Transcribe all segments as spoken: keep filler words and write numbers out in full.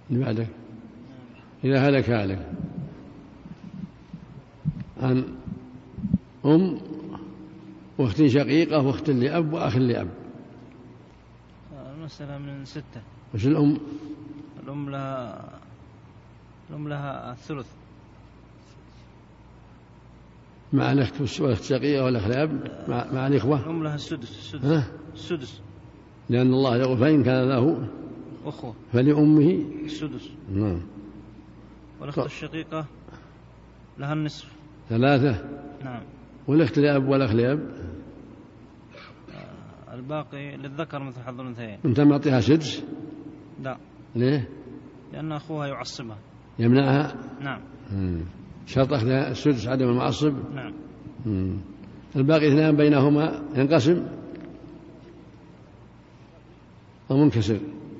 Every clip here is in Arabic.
اللي بعدك إذا هلك هالك عن أم واخت شقيقة واخت لأب وأخ لأب. المسألة من ستة. وش الأم؟ الأم لها الأم لها الثلث مع الأخت والأخت شقيقة والأخ لأب مع, مع الإخوة. الأم لها السدس السدس, السدس. لأن الله يقول فإن كان له أخوة فلأمه السدس. نعم. والأخت الشقيقة لها النصف ثلاثة. نعم. والأخت لأب والأخ لأب الباقي للذكر مثل حظ الأنثيين. أنت معطيها سدس؟ لا. ليه؟ لأن أخوها يعصبها يمنعها. نعم. مم. شرط أخذها السدس عدم المعصب. نعم. مم. الباقي اثنان بينهما ينقسم أو منكسر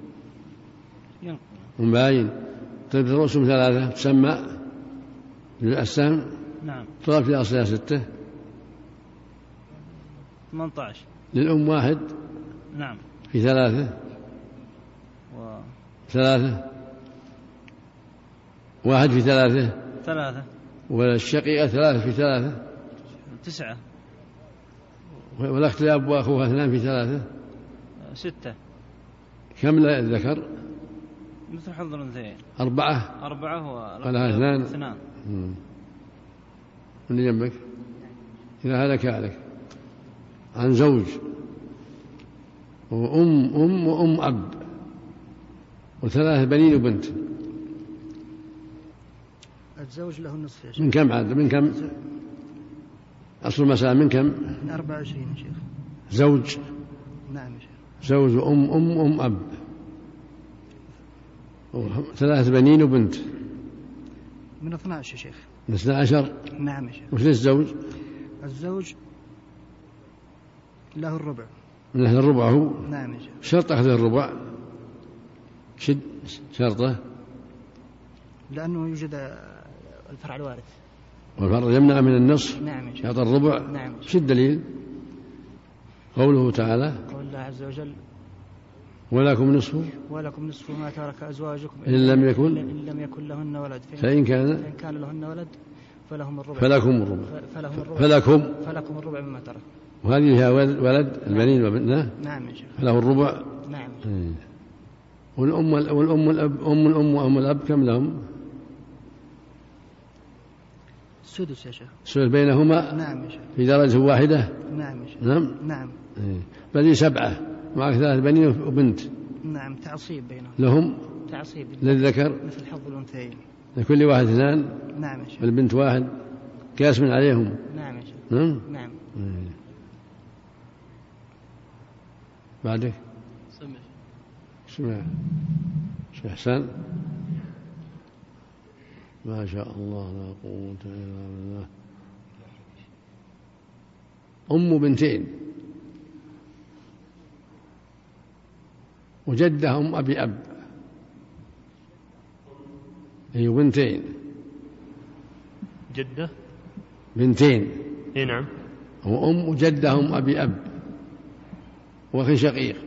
مباين. طيب الرسم ثلاثة تسمى بالأسهم. نعم. طلب في أصلها ستة. ثمانية عشر. للأم واحد. نعم. في ثلاثة و... ثلاثة واحد في ثلاثة ثلاثة. والشقيقة ثلاثة في ثلاثة تسعة. والأخت لأب وأخوها اثنان في ثلاثة ستة. كم لا الذكر؟ مثل حظ الأنثيين. أربعة. أربعة ولها اثنان. اثنان. من جنبك إذا هلك هلك عن زوج وأم أم وأم أب وثلاثة بنين وبنت. الزوج له النصف يا شيخ. من كم عاد من كم أصل المسألة من كم؟ من أربعة وعشرين يا شيخ. زوج. نعم يا شيخ. زوج وأم أم أم أب ثلاثة بنين وبنت من اثنى عشر يا شيخ. من اثنى عشر. نعم يا شيخ. وش للزوج؟ الزوج له الربع. من أهل الربع هو. نعم يا شيخ. شرط أخذ الربع شد شرطه لأنه يوجد الفرع الوارث والفرع يمنع من النصف. نعم يا شيخ. شرط الربع. نعم. شو الدليل؟ قوله تعالى قول الله عز وجل ولكم نصف ولكم نصف ما ترك أزواجكم إن لم يكن إن لم يكن لهن ولد فإن كان فإن كان لهن ولد فلهم الربع فلكم الربع فلهم الربع فلكم فلكم الربع مما ترك. وهذه هي ولد البنين وبنات. نعم يا شيخ. فله الربع. نعم. والأم والأم الأب أم الأم وأم الأب كم لهم؟ السدس يا شيخ. السدس بينهما. نعم يا شيخ. في درجة واحدة. نعم يا شيخ. نعم. نعم. بل سبعة معك ثلاث بنين وبنت. نعم. تعصيب بينهم. لهم تعصيب للذكر مثل حظ الأنثيين. لكل واحد اثنان. نعم يا شيخ. والبنت واحد قاسم عليهم. نعم يا شيخ. نعم. نعم. بعدك سمع سمع شيخ حسن ما شاء الله لا قوة إلا بالله. أم بنتين وجدها أم أبي أب هي بنتين جدة بنتين. اي نعم. وأم وجدها أم أبي أب وأخي شقيق.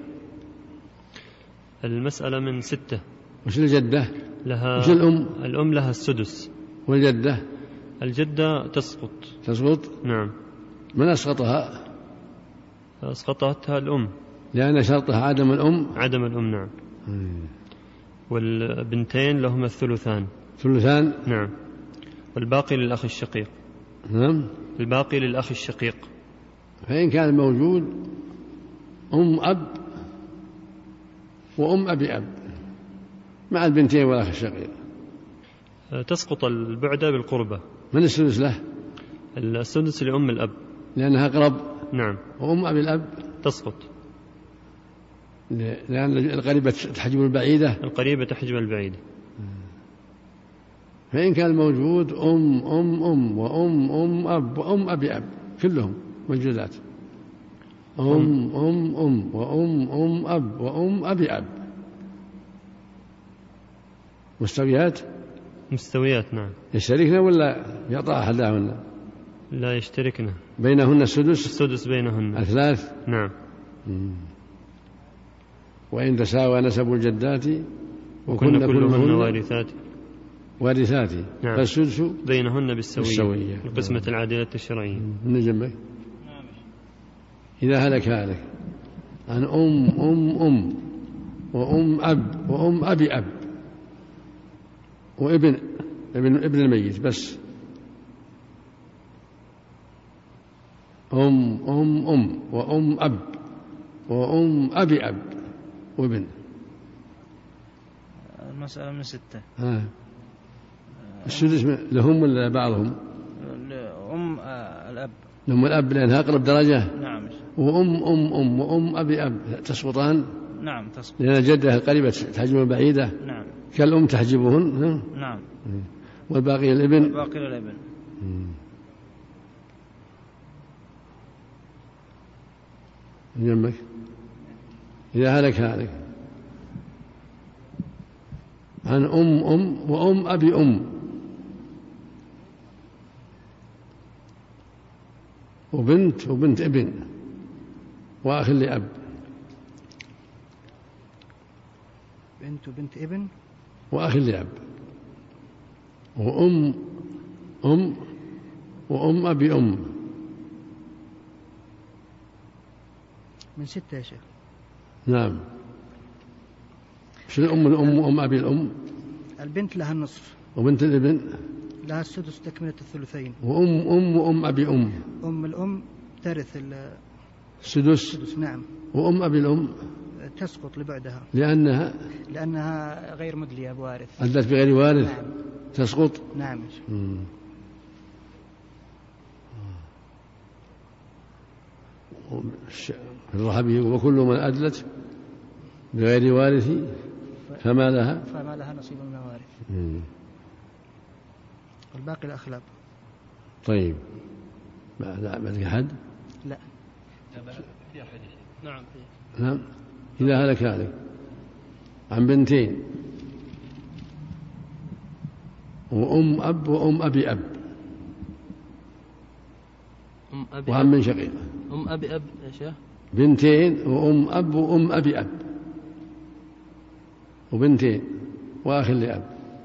المسألة من ستة. وش الجدة؟ لها وش الأم؟ الأم لها السدس. والجدة؟ الجدة تسقط. تسقط. نعم. من أسقطها؟ أسقطتها الأم لأن شرطها عدم الأم. عدم الأم. نعم. مم. والبنتين لهما الثلثان. ثلثان. نعم. والباقي للأخ الشقيق. نعم. الباقي للأخ الشقيق. فإن كان موجود أم أب وأم أبي أب مع البنتين والأخ الشقيق تسقط البعدة بالقربة. من السدس له؟ السدس لأم الأب لأنها أقرب. نعم. وأم أبي الأب تسقط لأن القريبة تحجب البعيدة. القريبة تحجب البعيدة. فإن كان موجود أم أم أم وأم أم أب وأم أبي أب كلهم موجودات. أم أم أم وأم أم أب وأم أبي أب مستويات. مستويات. نعم. يشتركن ولا يعطى أحدهن؟ لا يشتركن. بينهن السدس. السدس بينهن الثلاث. نعم. مم. وإن تساوى نسب الجدات وكن كلهن وارثات وارثات نعم. فالسدس بينهن بالسوية, بالسوية. القسمة العادلة الشرعية. من جنبك إذا هلك هلك عن أم أم أم وأم أب وأم أبي أب وابن ابن ابن الميت بس. أم أم أم وأم أب وأم أبي أب وابن. المسألة من ستة. ها. السدس لهم ولا بعضهم؟ أم الأب. لهم الأب لأنها أقرب درجة. نعم. وأم أم أم وأم أبي أب تسقطان. نعم تسقط. لأن الجدة القريبة تحجب البعيدة. نعم. كالأم تحجبهن. نعم. والباقي الابن. والباقي الابن. جنبك إذا هلك هلك عن أم أم وأم أبي أم وبنت وبنت ابن وأخ لأب. بنت وبنت ابن وأخ لأب وأم أم وأم أبي أم. من ستة يا شيخ. نعم. شو الأم الأم وأم أبي الأم؟ البنت لها النصف وبنت الابن لها السدس تكملة الثلثين. وأم أم وأم أبي أم. أم الأم ترث السدس. السدس. نعم. وأم أبي الأم تسقط لبعدها لأنها لأنها غير مدلية بوارث. أدت بغير وارث. نعم. تسقط. نعم. الرحبي وكل من أدلت بغير وارث فما لها فما لها نصيب من الوارث. والباقي الأخلاق. طيب لا ما أحد. لا. نعم. نعم. إذا هلك هلك عن بنتين وأم أب وأم أبي أب أم أبي وعم من شقيق. أم أبي أب يا شيخ. بنتين وأم أب وأم أبي أب وبنتين وأخ لأب.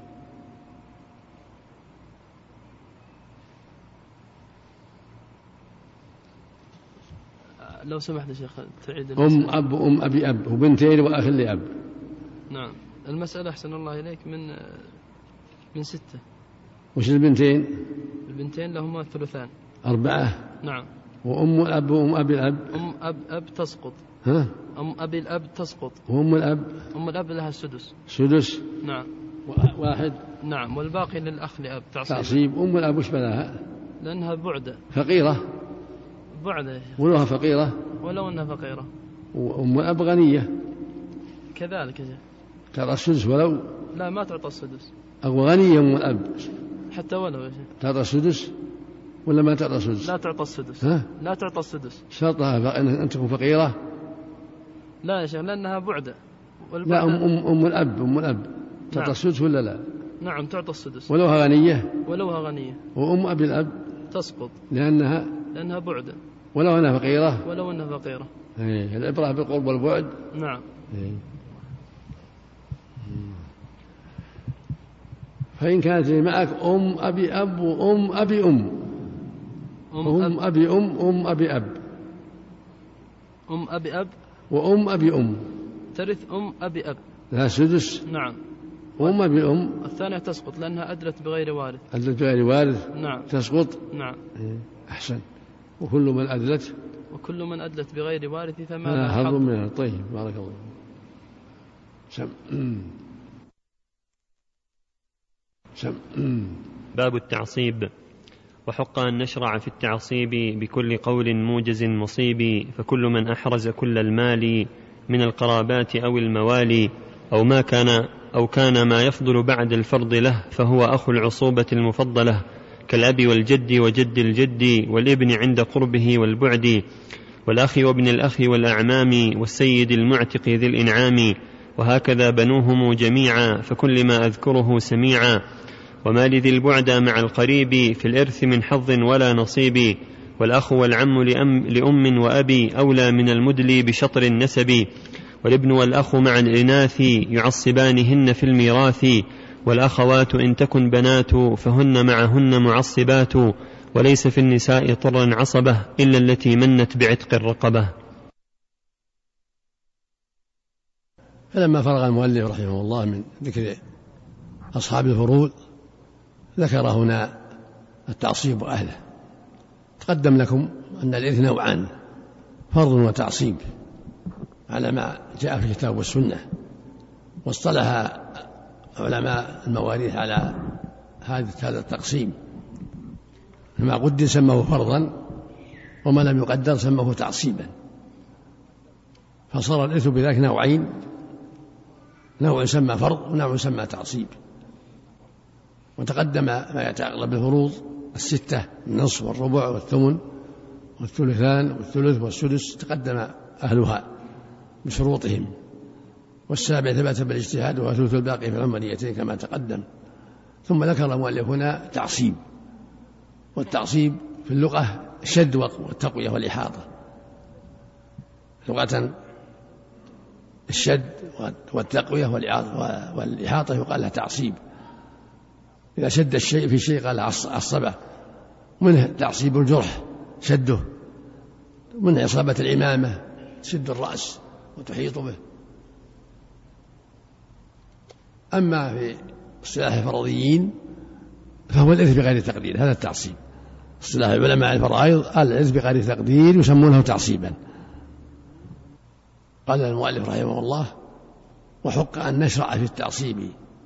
لو سمحت يا شيخ تعيد أم أب وأم أبي أب وبنتين وأخ لأب. نعم. المسألة أحسن الله إليك من من ستة. وش البنتين؟ البنتين لهما الثلثان. أربعة. نعم. وأم الأب وأم أبي الأب. أم أب أب تسقط. ها؟ أم أبي الأب تسقط. وأم الأب. أم الأب لها السدس. سدس. نعم. واحد. نعم. والباقي للأخ لأب تعصيب. تعصيب. أم الأب وش بلاها؟ لأنها بعدة. فقيرة. بعدة يا شيخ. ولوها فقيرة. ولو أنها فقيرة. وأم الأب غنية. كذلك يا شيخ. تعطى السدس ولو. لا ما تعطى السدس. أو غنية أم الأب. حتى ولو يا شيخ. تعطى السدس ولا ما تعطى السدس؟ لا تعطى السدس. ها؟ لا تعطى السدس. شرطها أن تكون فقيرة. لا يا شيخ لأنها بعدة. لا أم, أم, أم الأب أم الأب تعطى نعم. السدس ولا لا؟ نعم تعطى السدس. ولوها غنية. ولوها غنية. وأم أبي الأب تسقط. لأنها لأنها بعدة. ولو أنها فقيرة. ولو أنها فقيرة. إيه. العبرة بالقرب والبعد. نعم. إيه. فإن كانت معك أم أبي أب وأم أبي أم. أم, أم أب. أبي أم أم أبي أب. أم أبي أب. وأم أبي أم. ترث أم أبي أب. لها سدس. نعم. وأم أبي أم. الثانية تسقط لأنها أدلت بغير وارث. أدلت بغير وارث. نعم. تسقط. نعم. أحسن. وكل من أدلت. وكل من أدلت بغير وارث فما لها لها حظ حظ منها. طيب بارك الله. سم. سم. باب التعصيب. وحق أن نشرع في التعصيب بكل قول موجز مصيب، فكل من أحرز كل المال من القرابات أو الموالي أو ما كان أو كان ما يفضل بعد الفرض له فهو أخو العصوبة المفضلة كالأب والجد وجد الجد والابن عند قربه والبعد والأخ وابن الأخ والأعمام والسيد المعتق ذي الإنعام، وهكذا بنوهم جميعا فكل ما أذكره سميعا، وما لذي البعد مع القريب في الإرث من حظ ولا نصيب، والأخ والعم لأم, لأم وأبي أولى من المدلي بشطر النسب، والابن والأخ مع الإناث يعصبانهن في الميراث، والأخوات إن تكن بنات فهن معهن معصبات، وليس في النساء طرا عصبة إلا التي منت بعتق الرقبة. فلما فرغ المؤلف رحمه الله من ذكر أصحاب الفروض ذكر هنا التعصيب وأهله. تقدم لكم أن الإرث نوعان: فرض وتعصيب على ما جاء في الكتاب والسنة، واصطلح علماء المواريث على هذا التقسيم، فما قدر سموه فرضا وما لم يقدر سموه تعصيبا، فصار الإرث بذلك نوعين: نوع يسمى فرض ونوع يسمى تعصيب. وتقدم ما يتعلق بالفروض الستة: النصف والربع والثمن والثلثان والثلث والسدس، تقدم أهلها بشروطهم، والسابع ثبت بالاجتهاد وهو ثلث الباقي في العمليتين كما تقدم. ثم ذكر المؤلف هنا تعصيب، والتعصيب في اللغة الشد والتقوية والإحاطة. لغة الشد والتقوية والإحاطة يقال لها تعصيب. إذا شد الشيء في شيء قال عصبه، منه تعصيب الجرح شده، من إصابة العمامة تشد الرأس وتحيط به. أما في اصطلاح الفرضيين فهو الإرث بغير تقدير، هذا التعصيب. اصطلاح العلماء الفرائض الإرث بغير تقدير يسمونه تعصيبا. قال المؤلف رحمه الله: وحق أن نشرع في التعصيب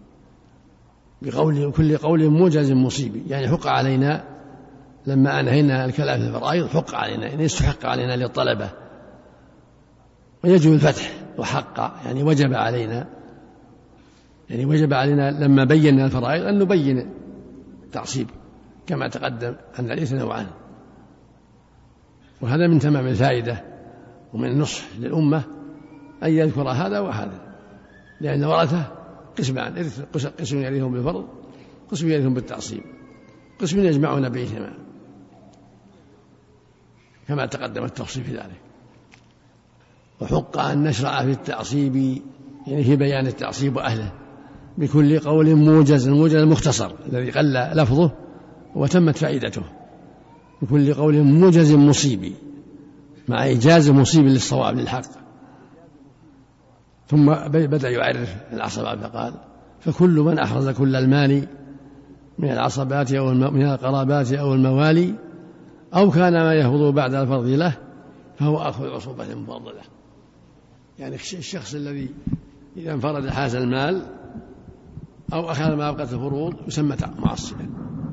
بقول كل قول موجز مصيب. يعني حق علينا لما أنهينا الكلام في الفرائض، حق علينا يعني يستحق علينا للطلبة، ويجب الفتح وحق يعني وجب علينا، يعني وجب علينا لما بينا الفرائض أن نبين التعصيب كما تقدم أن الإرث نوعان. وهذا من تمام الفائدة ومن النصح للأمة أن يذكر هذا وهذا، لأن ورثة قسمان: إرث قسم يرثهم بالفرض، قسم يرثهم بالتعصيب، قسم يجمعون بينهما كما تقدم التفصيل في ذلك. وحق أن نشرع في التعصيب يعني في بيان التعصيب وأهله بكل قول موجز، الموجز المختصر الذي قل لفظه وتمت فائدته، بكل قول موجز مصيب مع إيجاز مصيب للصواب للحق. ثم بدأ يعرف العصبات فقال: فكل من أحرز كل المال من العصبات أو من القرابات أو الموالي أو كان ما يفضل بعد الفرض له فهو أخذ عصوبة مفضلة. يعني الشخص الذي إذا انفرد حاز المال أو أخذ ما أبقت الفروض يسمى معصبا.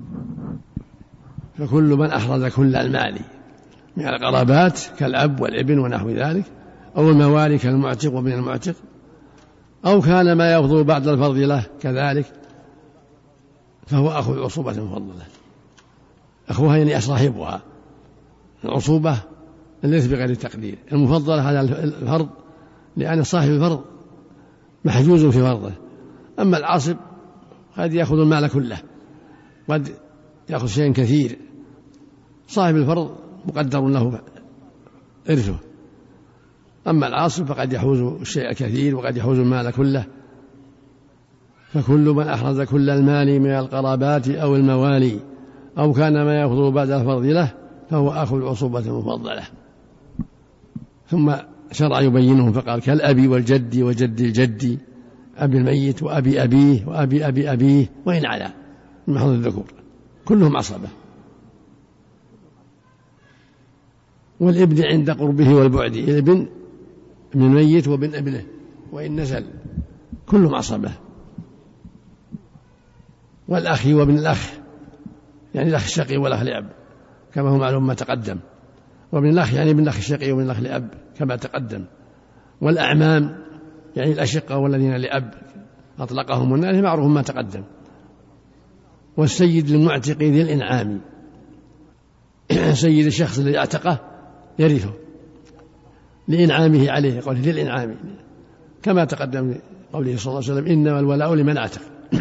فكل من أحرز كل المال من القرابات كالأب والابن ونحو ذلك، أو الموالي كالمعتق وابن المعتق، أو كان ما يفضل بعد الفرض له كذلك، فهو أخذ عصوبة مفضلة. أخوها يعني صاحبها. العصوبة التي بغير التقدير المفضلة على الفرض، لأن صاحب الفرض محجوز في فرضه. أما العاصب قد يأخذ المال كله، قد يأخذ شيئا كثير. صاحب الفرض مقدر له إرثه، أما العاصب فقد يحوز الشيء الكثير وقد يحوز المال كله. فكل من أحرز كل المال من القرابات أو الموالي أو كان ما يفضل بعد الفرض له فهو أخذ عصوبة مفضلة. ثم شرع يبينهم فقال: كالأبي والجد وجد الجد، أبي الميت وأبي أبيه وأبي أبي أبيه وإن علا من محض الذكور، كلهم عصبة. والابن عند قربه والبعد، الابن ابن الميت وابن ابنه وإن نزل كلهم عصبة. والأخ وابن الأخ يعني الأخ الشقي والأخ لأب كما هو معلوم ما تقدم، وابن الأخ يعني ابن الأخ الشقي وابن الأخ لأب كما تقدم. والأعمام يعني الأشقة والذين لأب أطلقهم الناس معروف ما تقدم. والسيد المعتق ذي الإنعام، سيد الشخص الذي اعتقه يرثه لإنعامه عليه، يقول ذي الإنعام كما تقدم قوله صلى الله عليه وسلم: إنما الولاء لمن اعتق.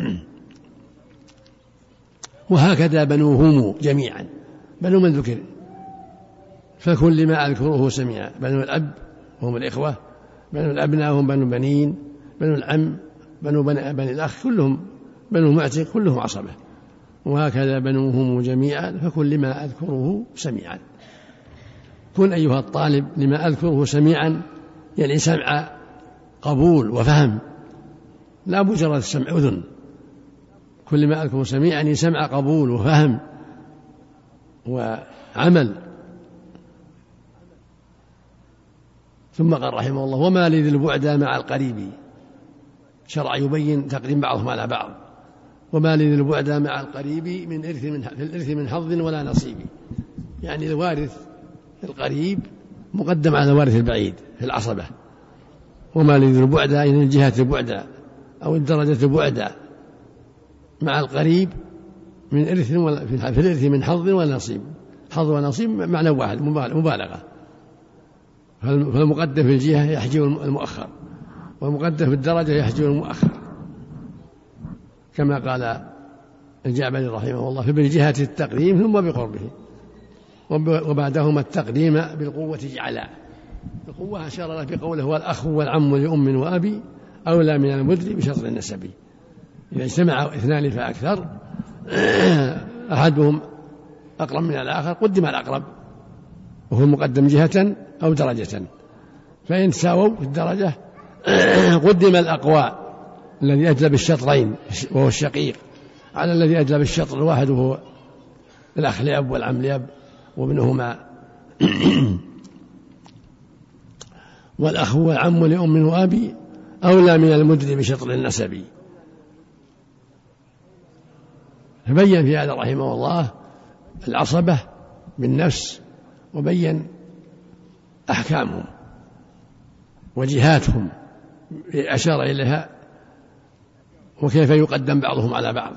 وهكذا بنوهم جميعا، بنو من ذكر، فكل ما أذكره سميعا: بنو الأب وهم الإخوة، بنو الأبناء هم بنو بنين، بنو العم، بنو بني, بني الأخ كلهم بنو معتق كلهم عصبة، وهكذا بنوهم جميعا، فكن لما أذكره سميعا. كن أيها الطالب لما أذكره سميعا، يعني سمع قبول وفهم، لا مجرد سمع أذن. كل ما أذكره سميعا يعني سمع قبول وفهم وعمل. ثم قال رحمه الله: وما لذي البعد مع القريب. شرع يبين تقديم بعضهم على بعض. وما لذي البعد مع القريب من إرث من في الإرث من حظ ولا نصيب، يعني الوارث القريب مقدم على الوارث البعيد في العصبة. وما لذي البعد يعني الجهة البعد أو الدرجة البعد مع القريب من إرث ولا في الإرث من حظ ولا نصيب. حظ ونصيب معنى واحد، مبالغة. فالمقدم في الجهة يحجب المؤخر، والمقدم في الدرجة يحجب المؤخر، كما قال الجعبري رحمه الله: فبالجهة التقديم ثم بقربه، وبعدهما التقديم بالقوة جعلا. القوة أشار له بقوله: والأخ والعم لأم وأبي أولى من المدري بشطر النسب. إذا اجتمع اثنان فأكثر أحدهم أقرب من الآخر قدم الأقرب، وهو المقدم جهة أو درجة. فإن تساووا في الدرجة قدم الأقوى الذي أجلب الشطرين وهو الشقيق على الذي أجلب الشطر الواحد وهو الأخ لأب والعم لأب وابنهما. والأخ والعم لأم وأبي أولى من المدري بشطر النسب. فبين في هذا رحمه الله العصبة بالنفس، وبين أحكامهم وجهاتهم أشار إليها، وكيف يقدم بعضهم على بعض.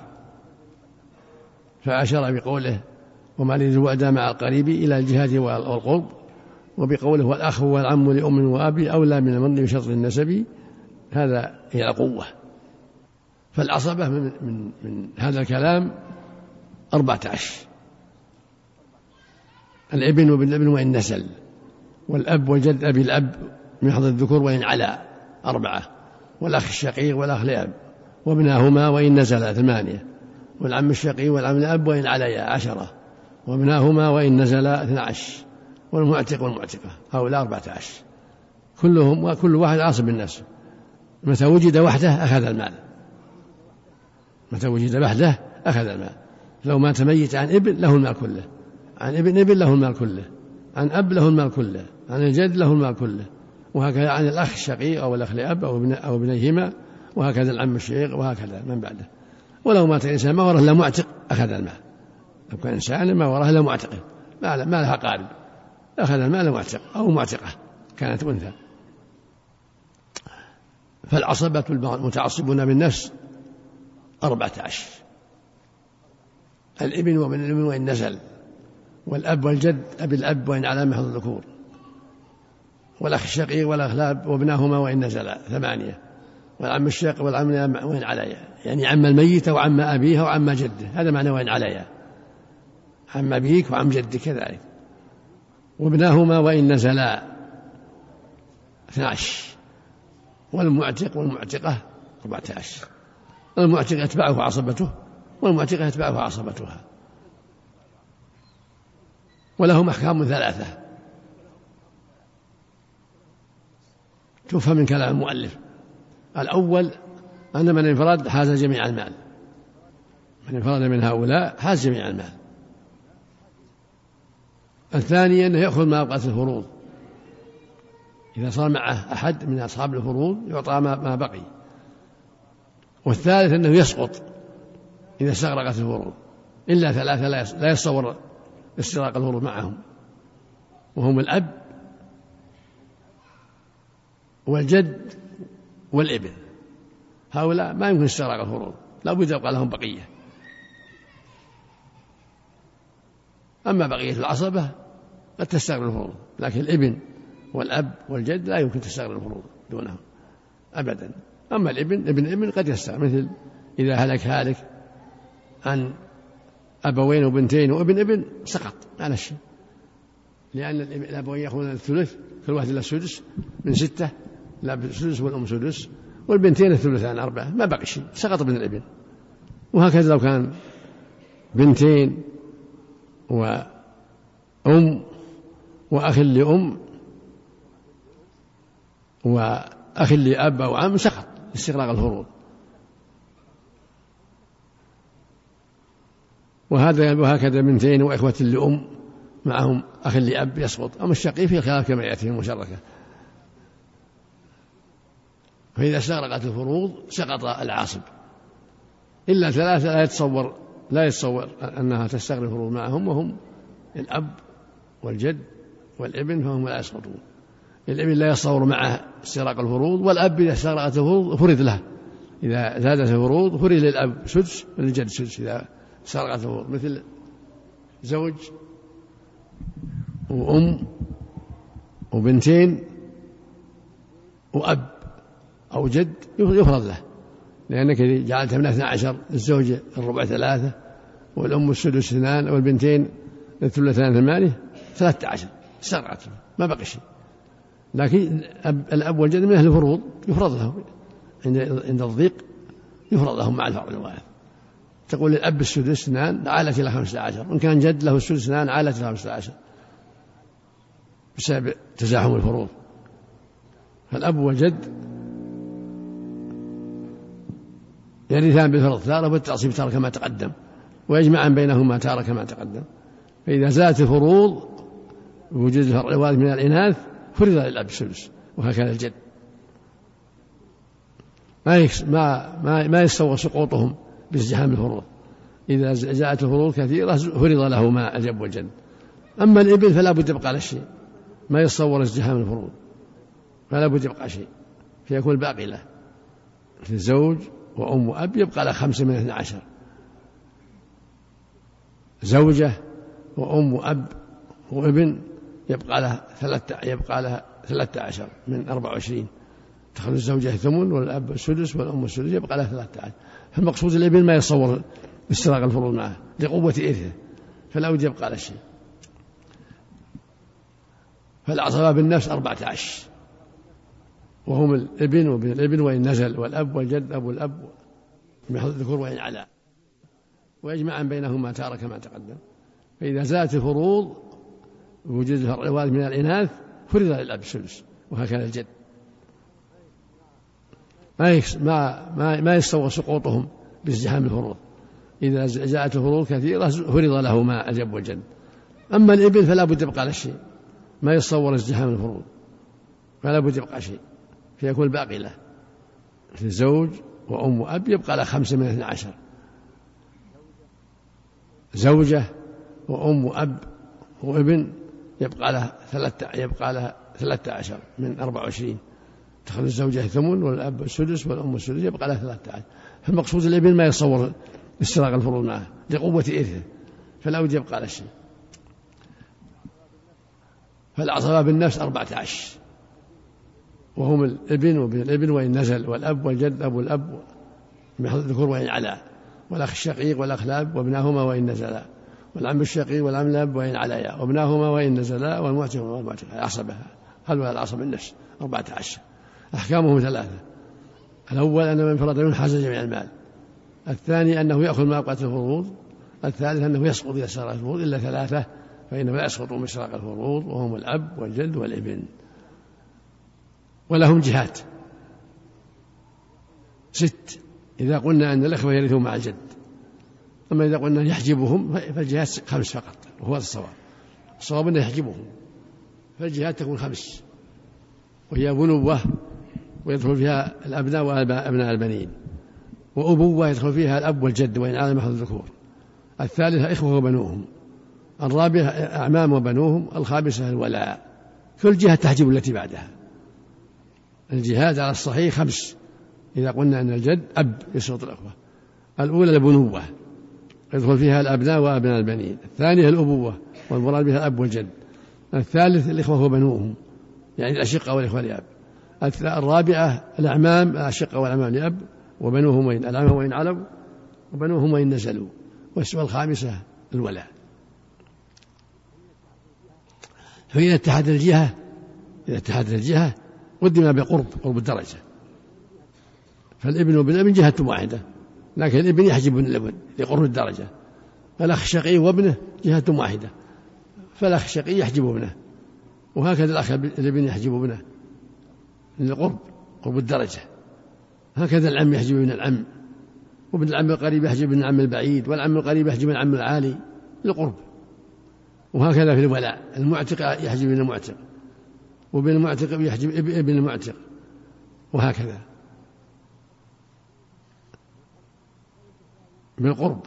فأشار بقوله: وما لذي البعد مع القريب إلى الجهاد والقرب، وبقوله: والأخ والعم لأم وأبي أولى من المدري بشطر النسب. هذا هي القوة. فالعصبة من, من, من هذا الكلام أربعة عشر: الابن وابن الابن وإن نسل، والأب والجد أبي الأب من حظ الذكور وإن علا أربعة، والأخ الشقيق والأخ لأب وابناهما وإن نزلا ثمانية، والعم الشقيق والعم لأب وإن عليا عشرة، وابناهما وإن نزلا اثنا عشر، والمعتق والمعتقة. هؤلاء أربعة عشر كلهم، وكل واحد عاصب بالنفس. متى وجد وحده أخذ المال، متى وجد وحده أخذ المال. لو مات ميت عن ابن له المال كله، عن ابن ابن له المال كله، عن أب له المال كله، عن الجد له المال كله، وهكذا عن الأخ الشقيق أو الأخ لأب أو ابن أو ابنيهما، وهكذا العم الشقيق، وهكذا من بعده. ولو مات إنسان ما ورث إلا معتق أخذ المال. لو كان إنسان ما ورث إلا معتق ما لها قارب أخذ المال معتق أو معتقة كانت أنثى. فالعصبة المتعصبون بالنفس أربعة عشر: الابن وابن الابن وإن نزل، والأب والجد أبي الأب وإن على محض الذكور، والأخ الشقيق والأخ لأب وابناهما وإن نزلا ثمانية، والعم الشقيق والعم وإن عليا، يعني عم الميت وعم أبيه وعم جده. هذا معنى وإن عليا، عم أبيك وعم جدك كذلك. وابناهما وإن نزلا اثنا عشر، والمعتق والمعتقة أربعة عشر. المعتق يتبعه عصبته، والمعتقة يتبعه عصبتها. ولهم أحكام ثلاثة تفهم من كلام المؤلف. الأول أن من انفرد حاز جميع المال، من انفرد من هؤلاء حاز جميع المال. الثاني أنه يأخذ ما أبقت الفروض، إذا صار معه أحد من أصحاب الفروض يعطى ما بقي. والثالث أنه يسقط إذا استغرقت الفروض، إلا ثلاثة لا يتصور استغراق الفروض معهم، وهم الأب والجد والابن. هؤلاء ما يمكن استغراق الفروض، لا بد يبقى لهم بقية. أما بقية العصبة قد تستغرق الفروض، لكن الابن والأب والجد لا يمكن تستغرق الفروض دونهم أبدا. أما الابن ابن ابن قد يستغرق، مثل إذا هلك هالك عن أبوين وبنتين وابن ابن سقط على الشيء، لأن الأبوين يأخذون الثلث، كل واحد إلى السدس من ستة، الأب سدس والأم سدس، والبنتين الثلثان أربعة، ما بقي شيء، سقط من الابن. وهكذا لو كان بنتين وأم وأخ لأم وأخ لأب أو عم سقط استغراق الفروض. وهذا وهكذا بنتين وإخوة لأم معهم أخ لأب يسقط. أما الشقي في الخلاف كما يأتي في المشاركة. فإذا استغرقت الفروض سقط العاصب، إلا ثلاثة لا يتصور لا يتصور أنها تستغرق الفروض معهم، وهم الأب والجد والابن، فهم لا يسقطون. الابن لا يتصور معه استغراق الفروض، والأب إذا استغرقت الفروض فرض له، إذا زادت الفروض فرض للأب سدس وللجد سدس إذا استغرقت الفروض، مثل زوج وأم وبنتين وأب أو جد يفرض له، لأنك جعلتها من اثنى عشر، الزوج الربع ثلاثة والأم السدس اثنان والبنتين الثلثان ثمانية، ثلاثة عشر استغرقت ما بقي شيء. لكن الأب والجد من أهل الفروض يفرض لهم عند الضيق، يفرض لهم مع الفرض الوارث. تقول الأب السدس اثنان عالت إلى خمسة عشر، وإن كان جد له السدس اثنان عالت إلى خمسة عشر بسبب تزاحم الفروض. فالأب والجد يرثان بالفرض تارة، والتعصيب تارة كما تقدم، ويجمعان بينهما تارة كما تقدم. فإذا زادت الفروض بوجود الفرع الوارث من الإناث فرض للأب السدس، وهكذا الجد. ما ما ما يستوى سقوطهم بازدحام الفروض. إذا جاءت الفروض كثيرة فرض لهما الجد والجد. أما الابن فلا بد يبقى له شيء، ما يتصور ازدحام الفروض، فلا بد يبقى شيء فيكون الباقي له. في الزوج وأم وأب يبقى له خمسة من اثنى عشر، زوجة وأم وأب وابن يبقى له ثلاثة يبقى له ثلاثة عشر من أربعة وعشرين، تأخذ الزوجة الثمن والأب السدس والأم السدس، يبقى له ثلاثة عشر. فالمقصود الابن ما يتصور استغراق الفروض معه لقوة إرثه، فلا بد يبقى له شيء. فالعصبة بالنفس أربعة عشر، وهم الابن وابن الابن وإن نزل، والأب والجد أبو الأب بحظ الذكور وإن علا، ويجمعا بينهما تارة كما تقدم. فإذا زادت الفروض بوجود الفرع الوارث من الإناث فرض للأب السدس، وهكذا الجد. ما ما ما يستوى سقوطهم بازدحام الفروض. إذا جاءت الفروض كثيرة فرض لهما الجد والجد. أما الابن فلا بد يبقى له شيء، ما يتصور ازدحام الفروض، فلا بد يبقى شيء فيكون الباقي له. في الزوج وأم وأب يبقى له خمسة من اثنى عشر، زوجة وأم وأب وابن يبقى له ثلاثة يبقى له ثلاثة عشر من أربعة وعشرين، تأخذ الزوجة الثمن والأب السدس والأم السدس، يبقى له ثلاثة عشر. فالمقصود الابن ما يتصور استغراق الفروض معه لقوة إرثه، فلا بد يبقى له شيء. فالعصبة بالنفس أربعة عشر، وهم الابن وابن الابن وإن نزل، والأب والجد أبو الأب بحظ الذكور وإن علا، والأخ الشقيق والأخ الأب وابناهما وإن نزلا، والعم الشقيق والعم الأب وإن عليا، وابناهما وإن نزلا، والمعتق والمعتق. العصبة هذا العصبة النفس أربعة عشر. أحكامهم ثلاثة: الأول أن من فرط منه حاز جميع المال، الثاني أنه يأخذ ما أوقات الفروض، الثالث أنه يسقط إذا استغرق الفروض، إلا ثلاثة فإنه لا يسقط من استغراق الفروض، وهم الأب والجد والابن. ولهم جهات ست، إذا قلنا أن الأخوة يرثون مع الجد. أما إذا قلنا يحجبهم فالجهات خمس فقط، وهو الصواب. الصواب أنه يحجبهم، فالجهات تكون خمس، وهي بنوة ويدخل فيها الأبناء وأبناء البنين، وأبوة يدخل فيها الأب والجد وإن على محض الذكور، الثالثة إخوة وبنوهم، الرابعة أعمام وبنوهم، الخامسة الولاء. كل جهة تحجب التي بعدها. الجهات على الصحيح خمس، إذا قلنا أن الجد أب يسقط الأخوة. الأولى البنوة يدخل فيها الأبناء وأبناء البنين، الثانية الأبوة والمراد بها الأب والجد، الثالث الإخوة وبنوهم يعني الأشقة والإخوة لأب، الرابعة الأعمام الأشقة والأعمام لأب وبنوهم وإن الأعمام وإن علوا وبنوهم وإن نزلوا، والخامسة الولاء. فإذا اتحد الجهة إذا اتحدت الجهة قدم بقرب قرب الدرجة، فالابن بالابن جهة واحدة، لكن الابن يحجب ابن الابن لقرب الدرجة، فالأخ الشقيق وابنه جهة واحدة، فالأخ الشقيق يحجب ابنه، وهكذا الأخ الابن يحجب ابنه لقرب قرب الدرجة، هكذا العم يحجب ابن العم، وابن العم القريب يحجب ابن العم البعيد، والعم القريب يحجب العم العالي لقرب. وهكذا في الولاء، المعتق يحجب ابن المعتق، وابن المعتق يحجب ابن المعتق، وهكذا بالقرب.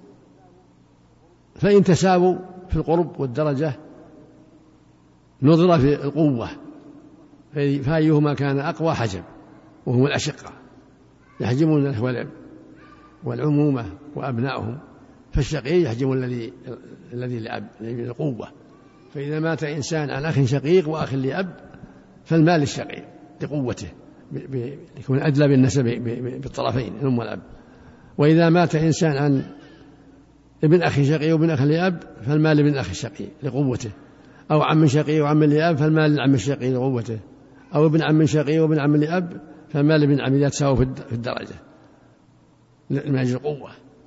فإن تساووا في القرب والدرجة نظر في القوة، فأيهما كان أقوى حجب، وهم الأشقة يحجبون الأخوة والعمومة وأبنائهم، فالشقيق يحجب الذي الذي لأب القوة. فإذا مات إنسان عن أخ شقيق وأخ لأب فالمال للشقيق لقوته، يكون أدلى بالنسب بالطرفين الأم والأب. وإذا مات إنسان عن ابن أخ شقيق وابن أخ لأب فالمال لابن أخ الشقيق لقوته، أو عم شقيق وعم لأب فالمال للعم الشقيق لقوته، أو ابن عم شقيق وابن عم لأب فالمال لابن عم إذا تساووا في الدرجة من أجل القوة.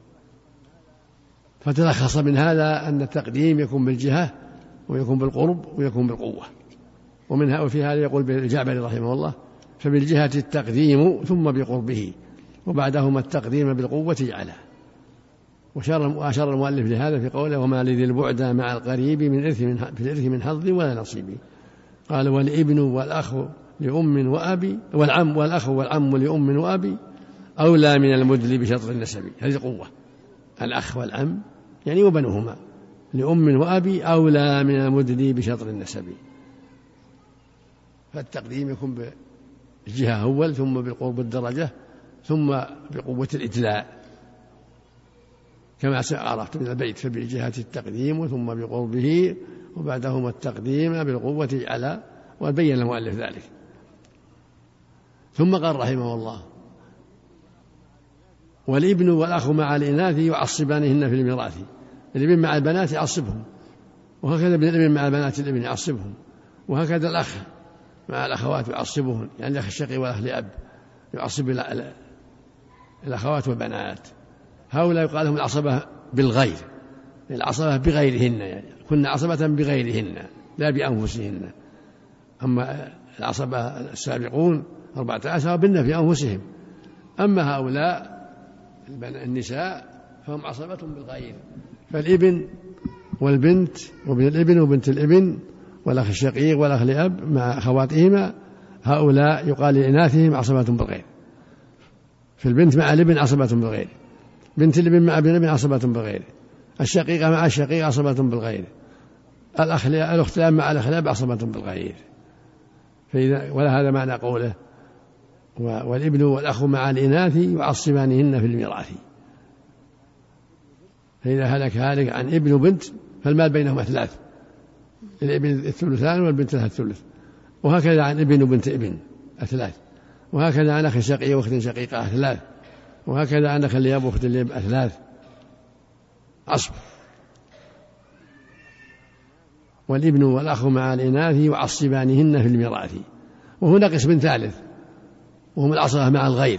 فتلخص من هذا أن التقديم يكون بالجهة ويكون بالقرب ويكون بالقوة. ومنها وفي هذا يقول الجعبري رحمه الله: فبالجهة التقديم ثم بقربه، وبعدهما التقديم بالقوة جعله. وأشار المؤلف لهذا في قوله: وما لذي البعد مع القريب من إرث من في الإرث من حظ ولا نصيب. قال: والابن والأخ لأم وأبي، والعم والأخ والعم لأم وأبي أولى من المدل بشطر النسب. هذه قوة، الأخ والعم يعني وبنهما لأم وأبي أولى من المدل بشطر النسب. فالتقديم يكون بالجهة أول، ثم بالقرب الدرجة، ثم بقوة الإدلاء كما عرفت من البيت: فبالجهة التقديم ثم بقربه وبعدهما التقديم بالقوة على. وبين المؤلف ذلك. ثم قال رحمه الله: والابن والأخ مع الإناث يعصبانهن في الميراث. الابن مع البنات يعصبهم، وهكذا ابن الابن مع البنات الابن يعصبهم، وهكذا الأخ مع الأخوات يعصبهن، يعني الأخ الشقيق والأخ لأب يعصب الأخوات والبنات. هؤلاء يقال لهم العصبة بالغير، العصبة بغيرهن، يعني كن عصبة بغيرهن لا بأنفسهن. أما العصبة السابقون أربعة عشر بنا في أنفسهم، أما هؤلاء النساء فهم عصبة بالغير. فالابن والبنت وابن الابن وبنت الابن والأخ الشقيق والأخ لأب مع أخواتهما، هؤلاء يقال لإناثهم عصبة بالغير. في البنت مع الابن عصبة بالغير، بنت الابن مع ابن الابن عصبة بالغير، الشقيقة مع الشقيق عصبة بالغير، الأخ الأخت مع الأخ لأب عصبة بالغير. فإذا ولا هذا معنى قوله: والابن والأخ مع الإناث يعصبانهن في الميراث. فإذا هلك هالك عن ابن وبنت فالمال بينهما ثلاث، الابن الثلثان والبنت لها الثلث، وهكذا عن ابن وبنت ابن الثلاث، وهكذا عن أخ شقيق وأخت شقيقة ثلاث، وهكذا عن أخ لأب وأخت لأب ثلاث عصب. والابن والأخ مع الإناث يعصبانهن في الميراث. وهنا قسم ثالث وهم العصبة مع الغير،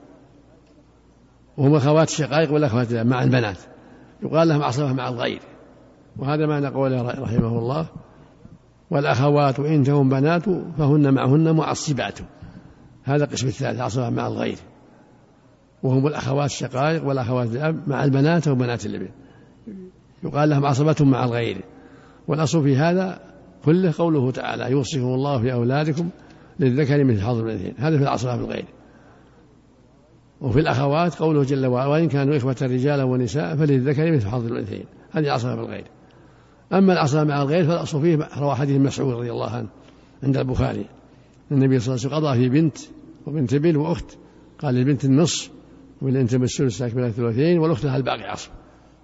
وهم أخوات الشقائق والأخوات مع البنات، يقال لهم عصبة مع الغير. وهذا معنى قوله رحمه الله: والأخوات إن تهم بنات فهن معهن معصبات. هذا قسم الثالث، عصبة مع الغير، وهم الأخوات الشقائق والأخوات الأب مع البنات وبنات الابن، يقال لهم عصبة مع الغير. والأصل في هذا كله قوله تعالى: يوصيكم الله في أولادكم للذكر مثل حظ الأنثيين. هذا في العصبة بالغير. وفي الأخوات قوله جل وعلا: وإن كانوا إخوة رجالا ونساء فللذكر مثل حظ الأنثيين. هذه العصبة بالغير. أما العصبة مع الغير فالأصل فيه روى حديث مسعود رضي الله عنه عند البخاري: النبي صلى الله عليه وسلم قضى في بنت وبنت ابن وأخت، قال للبنت النصف والبنت بالثلث تكمل الثلثين والأخت لها الباقي عصب.